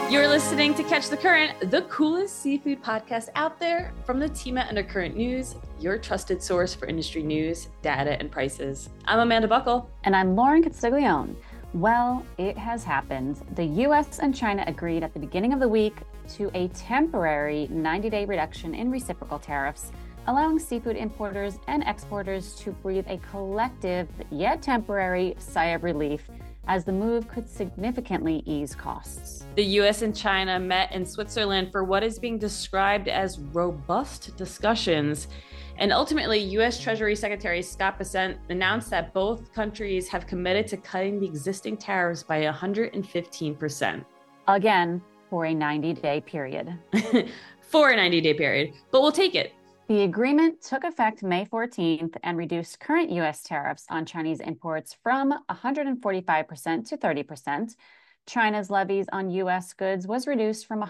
You're listening to Catch the Current, the coolest seafood podcast out there from the team at Undercurrent News, your trusted source for industry news, data, and prices. I'm Amanda Buckle. And I'm Lauren Castiglione. Well, it has happened. The U.S. and China agreed at the beginning of the week to a temporary 90-day reduction in reciprocal tariffs, allowing seafood importers and exporters to breathe a collective, yet temporary, sigh of relief, as the move could significantly ease costs. The U.S. and China met in Switzerland for what is being described as robust discussions. And ultimately, U.S. Treasury Secretary Scott Bessent announced that both countries have committed to cutting the existing tariffs by 115%. Again, for a 90-day period. For a 90-day period, but we'll take it. The agreement took effect May 14th and reduced current U.S. tariffs on Chinese imports from 145% to 30%. China's levies on U.S. goods was reduced from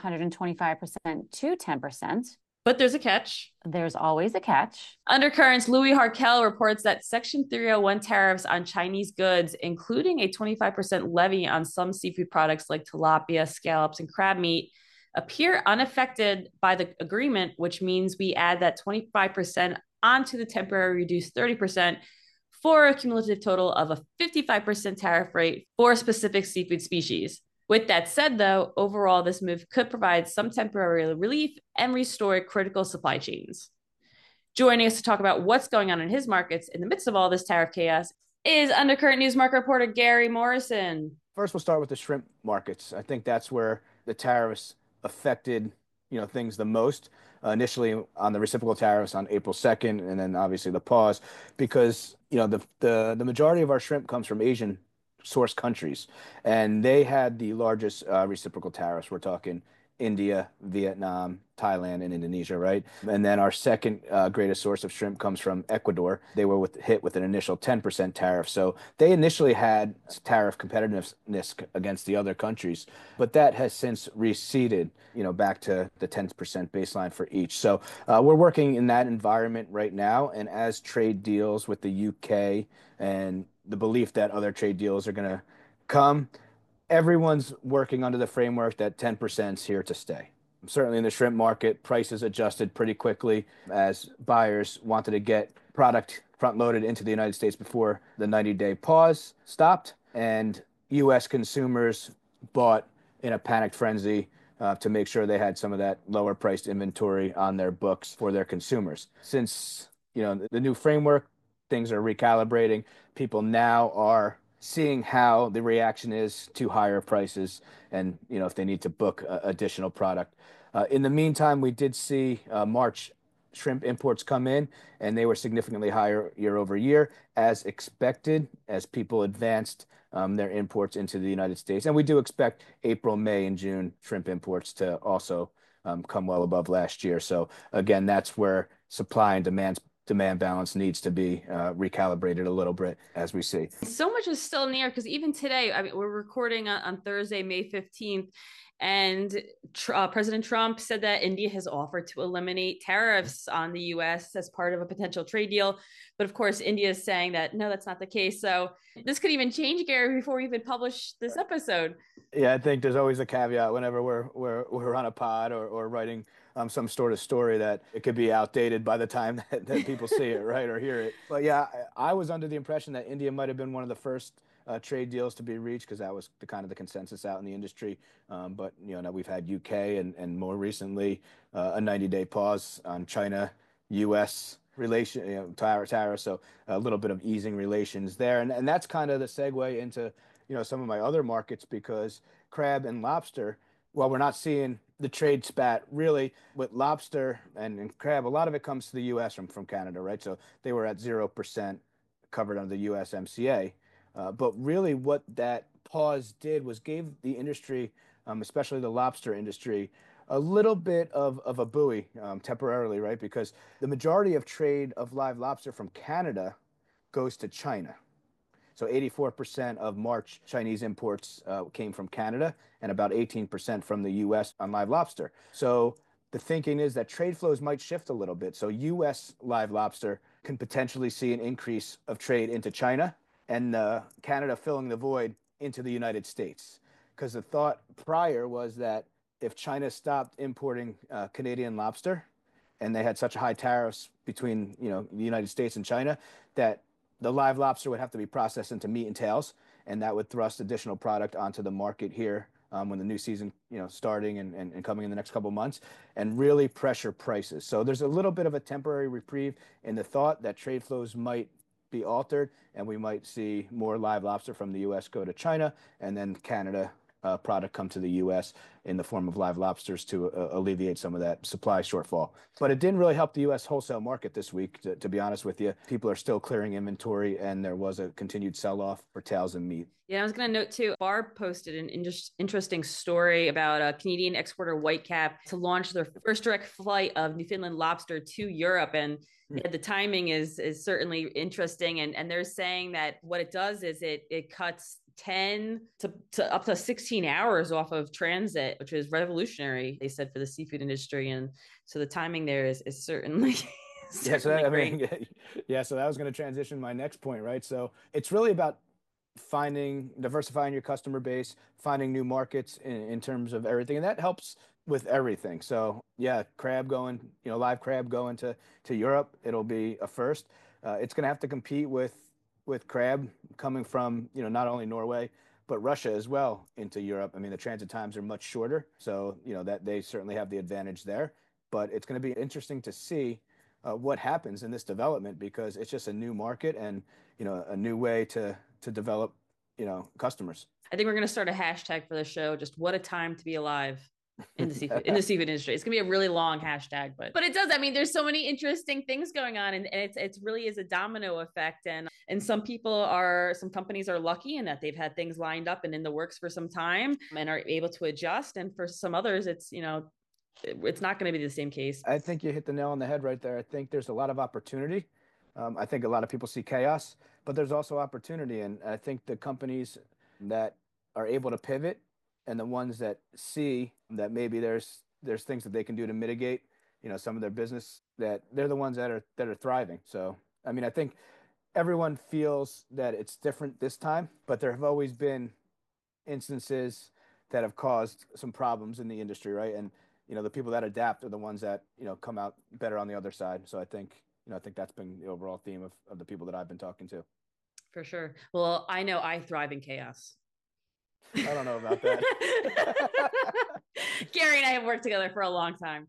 125% to 10%. But there's a catch. There's always a catch. Undercurrents, Louis Harkel reports that Section 301 tariffs on Chinese goods, including a 25% levy on some seafood products like tilapia, scallops, and crab meat, appear unaffected by the agreement, which means we add that 25% onto the temporary reduced 30% for a cumulative total of a 55% tariff rate for specific seafood species. With that said, though, overall, this move could provide some temporary relief and restore critical supply chains. Joining us to talk about what's going on in his markets in the midst of all this tariff chaos is Undercurrent News market reporter Gary Morrison. First, we'll start with the shrimp markets. I think that's where the tariffs affected, things the most. Initially on the reciprocal tariffs on April 2nd, and then obviously the pause, because the majority of our shrimp comes from Asian source countries, and they had the largest reciprocal tariffs. We're talking India, Vietnam, Thailand, and Indonesia, right? And then our second greatest source of shrimp comes from Ecuador. They were hit with an initial 10% tariff. So they initially had tariff competitiveness against the other countries, but that has since receded, back to the 10% baseline for each. So we're working in that environment right now. And as trade deals with the UK and the belief that other trade deals are going to come, everyone's working under the framework that 10% is here to stay. Certainly in the shrimp market, prices adjusted pretty quickly as buyers wanted to get product front-loaded into the United States before the 90-day pause stopped, and U.S. consumers bought in a panicked frenzy to make sure they had some of that lower-priced inventory on their books for their consumers. Since the new framework, things are recalibrating. People now are seeing how the reaction is to higher prices and, if they need to book additional product. In the meantime, we did see March shrimp imports come in, and they were significantly higher year over year, as expected, as people advanced their imports into the United States. And we do expect April, May, and June shrimp imports to also come well above last year. So again, that's where supply and demand balance needs to be recalibrated a little bit, as we see. So much is still near, because even today, we're recording on Thursday, May 15th, and President Trump said that India has offered to eliminate tariffs on the U.S. as part of a potential trade deal. But of course, India is saying that, no, that's not the case. So this could even change, Gary, before we even publish this episode. Yeah, I think there's always a caveat whenever we're on a pod or writing some sort of story, that it could be outdated by the time that people see it, right, or hear it. But yeah, I was under the impression that India might have been one of the first trade deals to be reached, because that was the kind of the consensus out in the industry. But now we've had UK and more recently a 90-day pause on China-U.S. relation, tariff. So a little bit of easing relations there, and that's kind of the segue into some of my other markets, because crab and lobster, while we're not seeing the trade spat really with lobster and crab, a lot of it comes to the U.S. from Canada, right? So they were at 0% covered under the USMCA. But really what that pause did was gave the industry, especially the lobster industry, a little bit of a buoy temporarily, right? Because the majority of trade of live lobster from Canada goes to China. So 84% of March Chinese imports came from Canada, and about 18% from the U.S. on live lobster. So the thinking is that trade flows might shift a little bit. So U.S. live lobster can potentially see an increase of trade into China, and Canada filling the void into the United States. because the thought prior was that if China stopped importing Canadian lobster, and they had such high tariffs between, the United States and China, that the live lobster would have to be processed into meat and tails, and that would thrust additional product onto the market here when the new season, starting and coming in the next couple of months, and really pressure prices. So there's a little bit of a temporary reprieve in the thought that trade flows might be altered, and we might see more live lobster from the U.S. go to China, and then Canada product come to the U.S. in the form of live lobsters to alleviate some of that supply shortfall. But it didn't really help the U.S. wholesale market this week, to be honest with you. People are still clearing inventory, and there was a continued sell-off for tails and meat. Yeah, I was going to note too, Barb posted an interesting story about a Canadian exporter Whitecap to launch their first direct flight of Newfoundland lobster to Europe. And the timing is certainly interesting. And they're saying that what it does is it cuts 10 to up to 16 hours off of transit, which is revolutionary, they said, for the seafood industry. And so the timing there is certainly yeah, so that, I mean, yeah, so that was going to transition my next point, right? So it's really about diversifying your customer base, finding new markets in terms of everything. And that helps with everything. So yeah, live crab going to Europe, it'll be a first. It's going to have to compete with crab coming from, not only Norway, but Russia as well into Europe. I mean, the transit times are much shorter. So, that they certainly have the advantage there. But it's going to be interesting to see what happens in this development, because it's just a new market and, a new way to develop, customers. I think we're going to start a hashtag for the show. Just what a time to be alive in the seafood industry. It's gonna be a really long hashtag, but it does. I mean, there's so many interesting things going on, and it's really is a domino effect. And some companies are lucky in that they've had things lined up and in the works for some time and are able to adjust. And for some others, it's not going to be the same case. I think you hit the nail on the head right there. I think there's a lot of opportunity. I think a lot of people see chaos, but there's also opportunity. And I think the companies that are able to pivot and the ones that see that maybe there's things that they can do to mitigate, some of their business, that they're the ones that are thriving. So, I mean, I think everyone feels that it's different this time, but there have always been instances that have caused some problems in the industry, right? And the people that adapt are the ones that come out better on the other side. So I think that's been the overall theme of the people that I've been talking to. For sure. Well, I know I thrive in chaos. I don't know about that. Gary and I have worked together for a long time.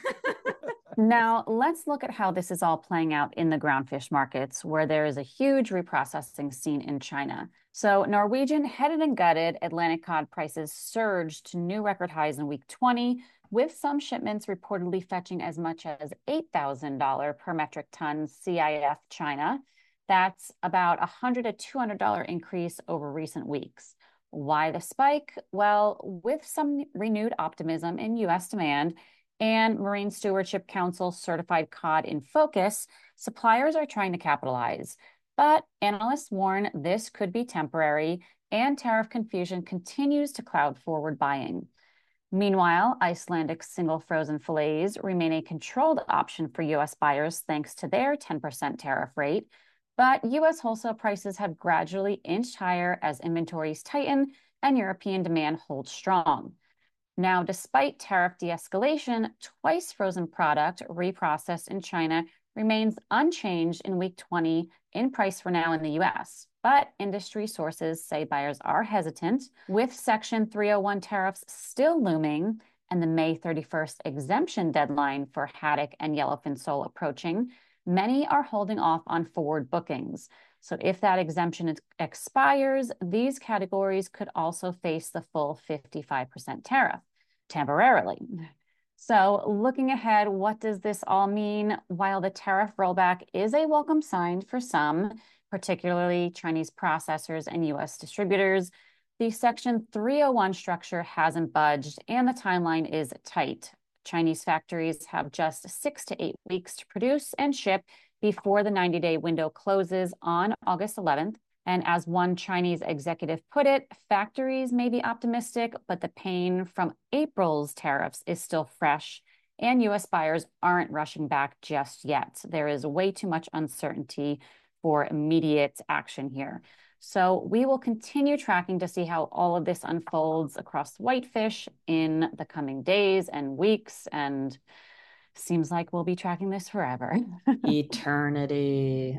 Now, let's look at how this is all playing out in the groundfish markets, where there is a huge reprocessing scene in China. So Norwegian headed and gutted Atlantic cod prices surged to new record highs in week 20, with some shipments reportedly fetching as much as $8,000 per metric ton CIF China. That's about a $100 to $200 increase over recent weeks. Why the spike? Well, with some renewed optimism in U.S. demand and Marine Stewardship Council certified cod in focus, suppliers are trying to capitalize. But analysts warn this could be temporary, and tariff confusion continues to cloud forward buying. Meanwhile, Icelandic single frozen fillets remain a controlled option for U.S. buyers thanks to their 10% tariff rate. But U.S. wholesale prices have gradually inched higher as inventories tighten and European demand holds strong. Now, despite tariff de-escalation, twice frozen product reprocessed in China remains unchanged in week 20 in price for now in the U.S. But industry sources say buyers are hesitant, with Section 301 tariffs still looming and the May 31st exemption deadline for haddock and yellowfin sole approaching. Many are holding off on forward bookings. So if that exemption expires, these categories could also face the full 55% tariff temporarily. So looking ahead, what does this all mean? While the tariff rollback is a welcome sign for some, particularly Chinese processors and U.S. distributors, the Section 301 structure hasn't budged and the timeline is tight. Chinese factories have just 6 to 8 weeks to produce and ship before the 90-day window closes on August 11th. And as one Chinese executive put it, factories may be optimistic, but the pain from April's tariffs is still fresh, and U.S. buyers aren't rushing back just yet. There is way too much uncertainty for immediate action here. So we will continue tracking to see how all of this unfolds across whitefish in the coming days and weeks. And seems like we'll be tracking this forever. Eternity.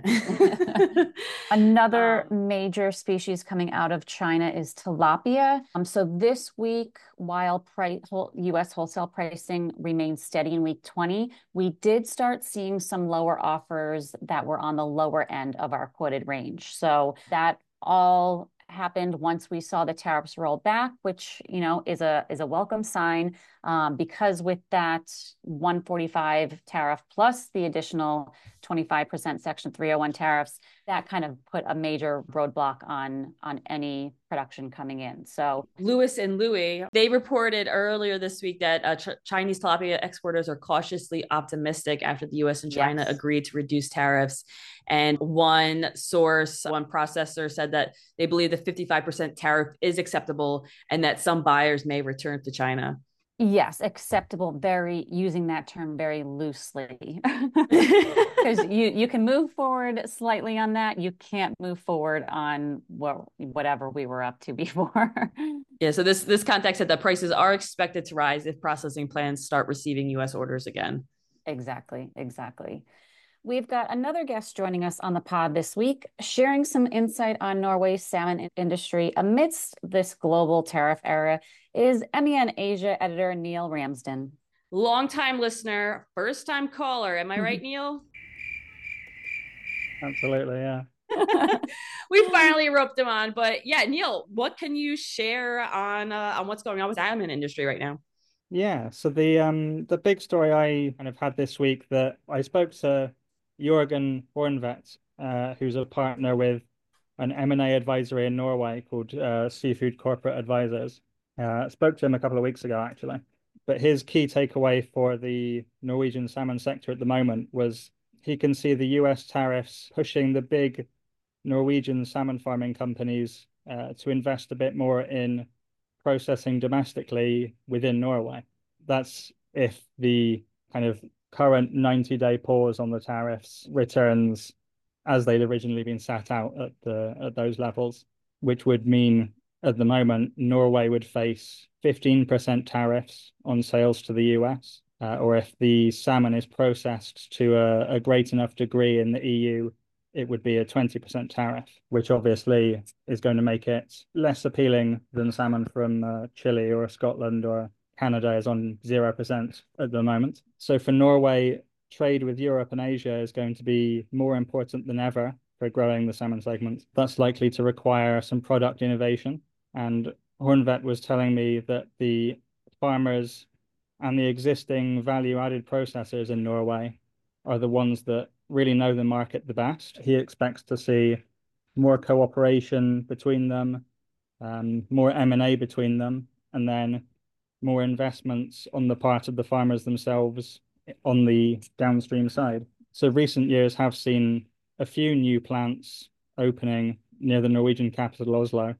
Another major species coming out of China is tilapia. So this week, while U.S. wholesale pricing remained steady in week 20, we did start seeing some lower offers that were on the lower end of our quoted range. So that all happened once we saw the tariffs roll back, which is a welcome sign, because with that 145 tariff plus the additional 25% Section 301 tariffs, that kind of put a major roadblock on any production coming in. So Louis and Louis, they reported earlier this week that Chinese tilapia exporters are cautiously optimistic after the U.S. and China agreed to reduce tariffs. And one processor said that they believe the 55% tariff is acceptable and that some buyers may return to China. Yes, acceptable, using that term very loosely. Because you can move forward slightly on that. You can't move forward on whatever we were up to before. Yeah, so this context said that prices are expected to rise if processing plants start receiving U.S. orders again. Exactly. We've got another guest joining us on the pod this week, sharing some insight on Norway's salmon industry amidst this global tariff era is MEN Asia editor Neil Ramsden. Long-time listener, first-time caller. Am I right, Neil? Absolutely, yeah. We finally roped him on, but yeah, Neil, what can you share on what's going on with the salmon industry right now? Yeah, so the big story I kind of had this week, that I spoke to Jørgen Hornvedt, who's a partner with an M&A advisory in Norway called Seafood Corporate Advisors. Spoke to him a couple of weeks ago, actually. But his key takeaway for the Norwegian salmon sector at the moment was he can see the US tariffs pushing the big Norwegian salmon farming companies to invest a bit more in processing domestically within Norway. That's if the kind of current 90-day pause on the tariffs returns as they'd originally been set out at those levels, which would mean at the moment Norway would face 15% tariffs on sales to the US, or if the salmon is processed to a great enough degree in the EU, it would be a 20% tariff, which obviously is going to make it less appealing than salmon from Chile or Scotland, or Canada is on 0% at the moment. So for Norway, trade with Europe and Asia is going to be more important than ever for growing the salmon segment. That's likely to require some product innovation. And Hornvedt was telling me that the farmers and the existing value-added processors in Norway are the ones that really know the market the best. He expects to see more cooperation between them, more M&A between them, and then more investments on the part of the farmers themselves on the downstream side. So recent years have seen a few new plants opening near the Norwegian capital, Oslo,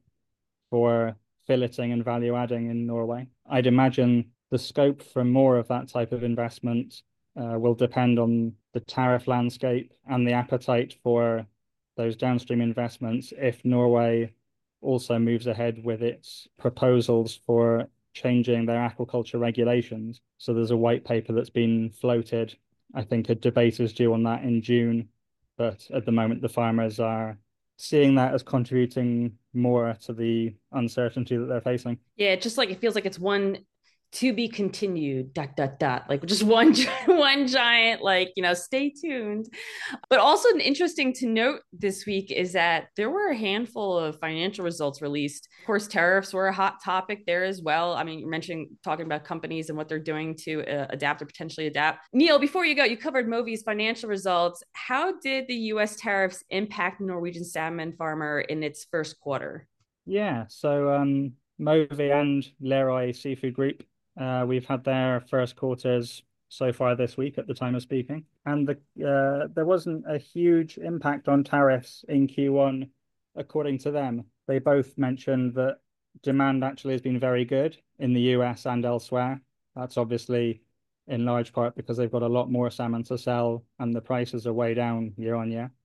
for filleting and value adding in Norway. I'd imagine the scope for more of that type of investment will depend on the tariff landscape and the appetite for those downstream investments if Norway also moves ahead with its proposals for changing their aquaculture regulations. So there's a white paper that's been floated. I think a debate is due on that in June, but at the moment the farmers are seeing that as contributing more to the uncertainty that they're facing. Yeah, just like it feels like it's one to be continued, ... like just one giant, like, stay tuned. But also interesting to note this week is that there were a handful of financial results released. Of course, tariffs were a hot topic there as well. I mean, you mentioned talking about companies and what they're doing to adapt or potentially adapt. Neil, before you go, you covered Mowi's financial results. How did the US tariffs impact the Norwegian salmon farmer in its first quarter? Yeah, so Mowi and Lerøy Seafood Group, we've had their first quarters so far this week at the time of speaking. And there wasn't a huge impact on tariffs in Q1, according to them. They both mentioned that demand actually has been very good in the US and elsewhere. That's obviously in large part because they've got a lot more salmon to sell and the prices are way down year on year.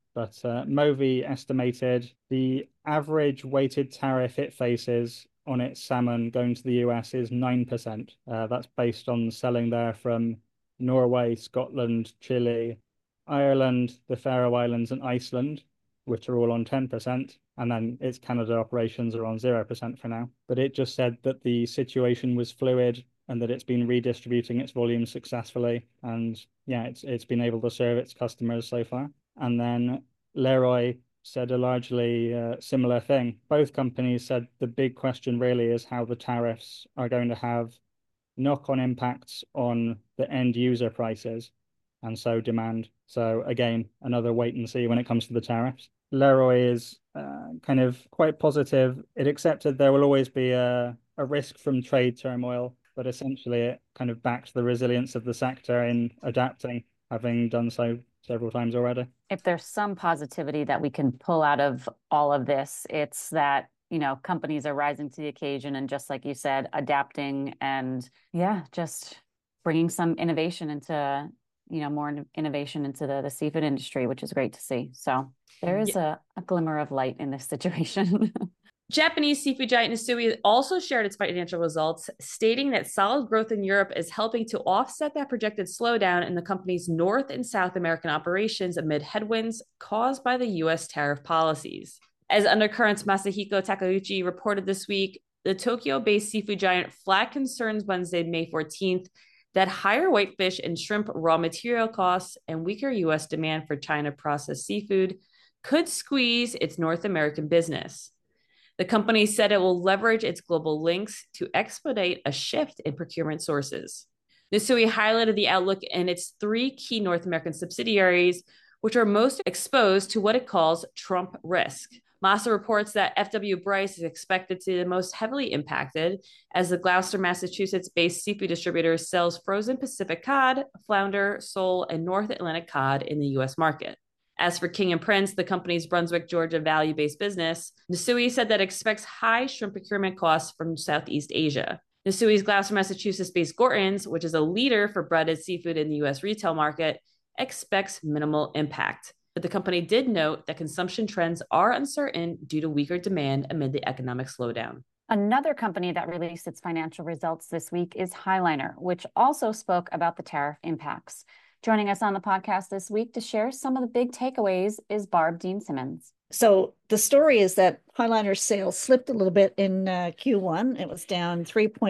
but Movi estimated the average weighted tariff it faces on its salmon going to the US is 9%. That's based on selling there from Norway, Scotland, Chile, Ireland, the Faroe Islands, and Iceland, which are all on 10%. And then its Canada operations are on 0% for now. But it just said that the situation was fluid and that it's been redistributing its volume successfully. And yeah, it's been able to serve its customers so far. And then Leroy said a largely similar thing. Both companies said the big question really is how the tariffs are going to have knock-on impacts on the end user prices and so demand. So again, another wait and see when it comes to the tariffs. Leroy is kind of quite positive. It accepted there will always be a risk from trade turmoil, but essentially it kind of backs the resilience of the sector in adapting, having done so several times already. If there's some positivity that we can pull out of all of this, it's that, companies are rising to the occasion and, just like you said, adapting and just bringing some innovation into, more innovation into the seafood industry, which is great to see. So there is a glimmer of light in this situation. Japanese seafood giant Nisui also shared its financial results, stating that solid growth in Europe is helping to offset that projected slowdown in the company's North and South American operations amid headwinds caused by the U.S. tariff policies. As Undercurrents Masahiko Takeuchi reported this week, the Tokyo-based seafood giant flagged concerns Wednesday, May 14th, that higher whitefish and shrimp raw material costs and weaker U.S. demand for China processed seafood could squeeze its North American business. The company said it will leverage its global links to expedite a shift in procurement sources. Nisui highlighted the outlook in its 3 key North American subsidiaries, which are most exposed to what it calls Trump risk. Masa reports that FW Bryce is expected to be the most heavily impacted, as the Gloucester, Massachusetts-based seafood distributor sells frozen Pacific cod, flounder, sole, and North Atlantic cod in the U.S. market. As for King and Prince, the company's Brunswick, Georgia value-based business, Nisui said that it expects high shrimp procurement costs from Southeast Asia. Nisui's Gloucester, Massachusetts-based Gorton's, which is a leader for breaded seafood in the U.S. retail market, expects minimal impact. But the company did note that consumption trends are uncertain due to weaker demand amid the economic slowdown. Another company that released its financial results this week is High Liner, which also spoke about the tariff impacts. Joining us on the podcast this week to share some of the big takeaways is Barb Dean Simmons. So the story is that High Liner's sales slipped a little bit in Q1. It was down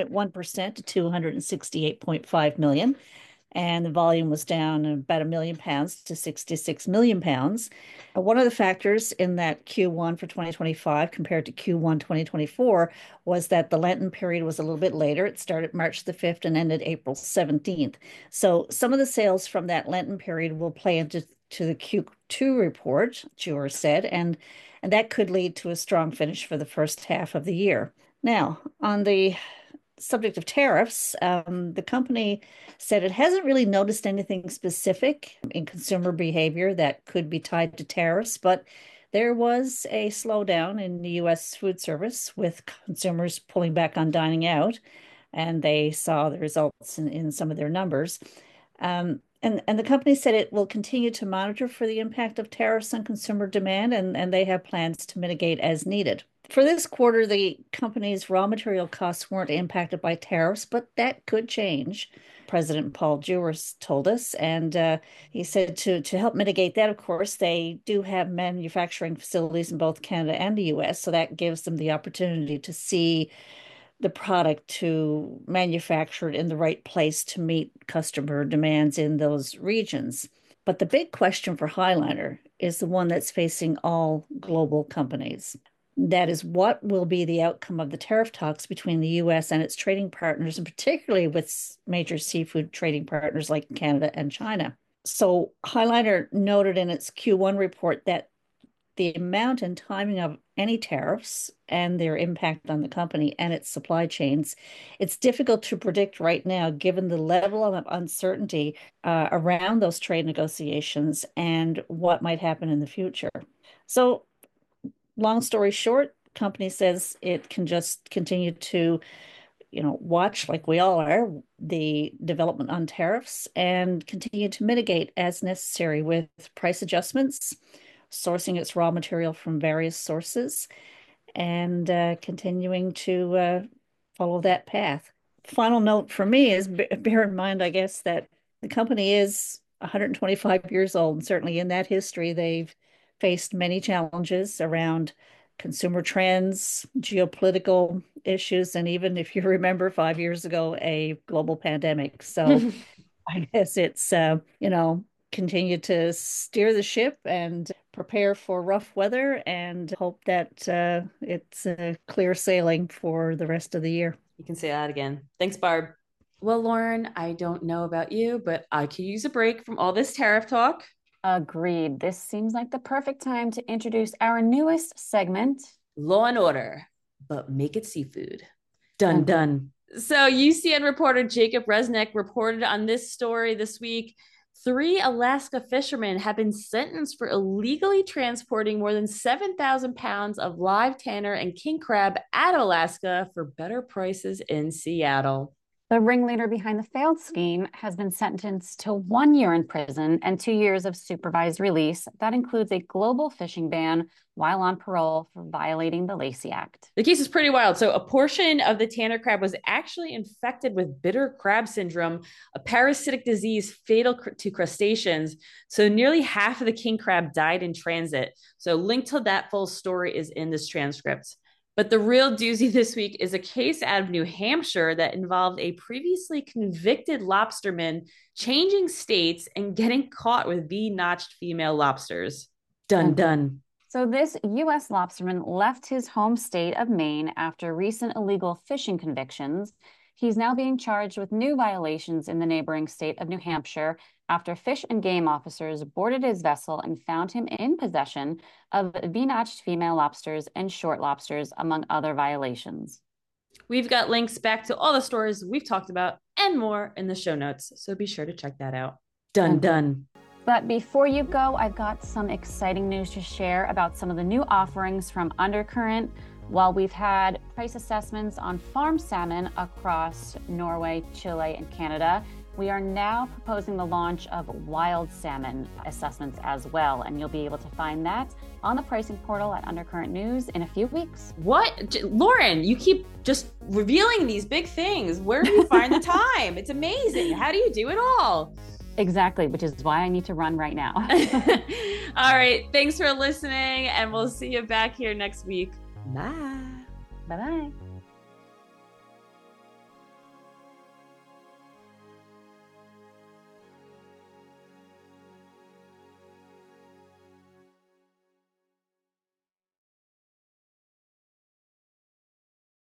3.1% to 268.5 million. And the volume was down about 1 million pounds to 66 million pounds. One of the factors in that Q1 for 2025 compared to Q1 2024 was that the Lenten period was a little bit later. It started March the 5th and ended April 17th. So some of the sales from that Lenten period will play into the Q2 report, Jewer said, and that could lead to a strong finish for the first half of the year. Now, on the subject of tariffs, the company said it hasn't really noticed anything specific in consumer behavior that could be tied to tariffs, but there was a slowdown in the U.S. food service with consumers pulling back on dining out, and they saw the results in some of their numbers. And the company said it will continue to monitor for the impact of tariffs on consumer demand, and they have plans to mitigate as needed. For this quarter, the company's raw material costs weren't impacted by tariffs, but that could change. President Paul Jewer told us, and he said to help mitigate that, of course, they do have manufacturing facilities in both Canada and the U.S., so that gives them the opportunity to see the product to manufacture it in the right place to meet customer demands in those regions. But the big question for High Liner is the one that's facing all global companies. That is, what will be the outcome of the tariff talks between the U.S. and its trading partners, and particularly with major seafood trading partners like Canada and China. So High Liner noted in its Q1 report that the amount and timing of any tariffs and their impact on the company and its supply chains, it's difficult to predict right now, given the level of uncertainty around those trade negotiations and what might happen in the future. So long story short, company says it can just continue to, watch, like we all are, the development on tariffs and continue to mitigate as necessary with price adjustments, sourcing its raw material from various sources and continuing to follow that path. Final note for me is bear in mind, I guess, that the company is 125 years old, and certainly in that history, they've faced many challenges around consumer trends, geopolitical issues, and even if you remember 5 years ago, a global pandemic. So I guess it's, continue to steer the ship and prepare for rough weather and hope that it's clear sailing for the rest of the year. You can say that again. Thanks, Barb. Well, Lauren, I don't know about you, but I could use a break from all this tariff talk. Agreed. This seems like the perfect time to introduce our newest segment, Law and Order, but make it seafood. Dun, dun. So UCN reporter Jacob Resnick reported on this story this week. 3 Alaska fishermen have been sentenced for illegally transporting more than 7,000 pounds of live tanner and king crab out of Alaska for better prices in Seattle. The ringleader behind the failed scheme has been sentenced to 1 year in prison and 2 years of supervised release. That includes a global fishing ban while on parole for violating the Lacey Act. The case is pretty wild. So a portion of the tanner crab was actually infected with bitter crab syndrome, a parasitic disease fatal to crustaceans. So nearly half of the king crab died in transit. So link to that full story is in this transcript. But the real doozy this week is a case out of New Hampshire that involved a previously convicted lobsterman changing states and getting caught with V-notched female lobsters. Dun, dun. So this U.S. lobsterman left his home state of Maine after recent illegal fishing convictions. He's now being charged with new violations in the neighboring state of New Hampshire after Fish and Game officers boarded his vessel and found him in possession of V-notched female lobsters and short lobsters, among other violations. We've got links back to all the stories we've talked about and more in the show notes, so be sure to check that out. Dun, dun. But before you go, I've got some exciting news to share about some of the new offerings from Undercurrent. While we've had price assessments on farm salmon across Norway, Chile, and Canada, we are now proposing the launch of wild salmon assessments as well, and you'll be able to find that on the pricing portal at Undercurrent News in a few weeks. What? Lauren, you keep just revealing these big things. Where do you find the time? It's amazing. How do you do it all? Exactly, which is why I need to run right now. All right. Thanks for listening, and we'll see you back here next week. Bye. Bye-bye.